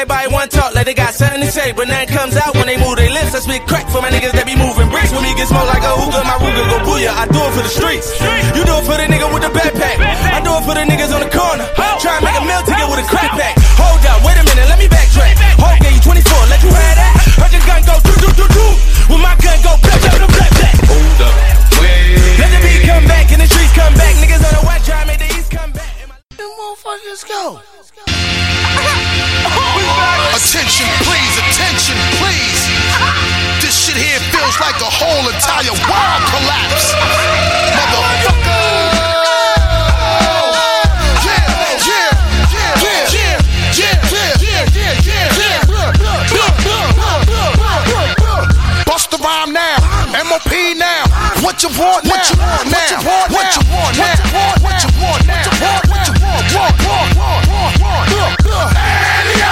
everybody want talk like they got something to say, but nothing comes out when they move their lips. I spit crack for my niggas that be moving bricks. When me get smoke like a hookah, my Ruger go booyah. I do it for the streets. You do it for the nigga with the backpack. I do it for the niggas on the corner. Try and make a meal ticket with a crack pack. Hold up, wait a minute, let me backtrack. Hold gave you 24, let you have that. Heard your gun go do. When my gun go black. Hold up, wait. Let the beat come back and the streets come back. Niggas on the west try and make the east come back. Them motherfuckers go. Attention, please. This shit here feels like the whole entire world collapsed. Motherfucker. Bust the rhyme now. MOP now. What you want now? What you want now? What you want now? What you want now? What you want now?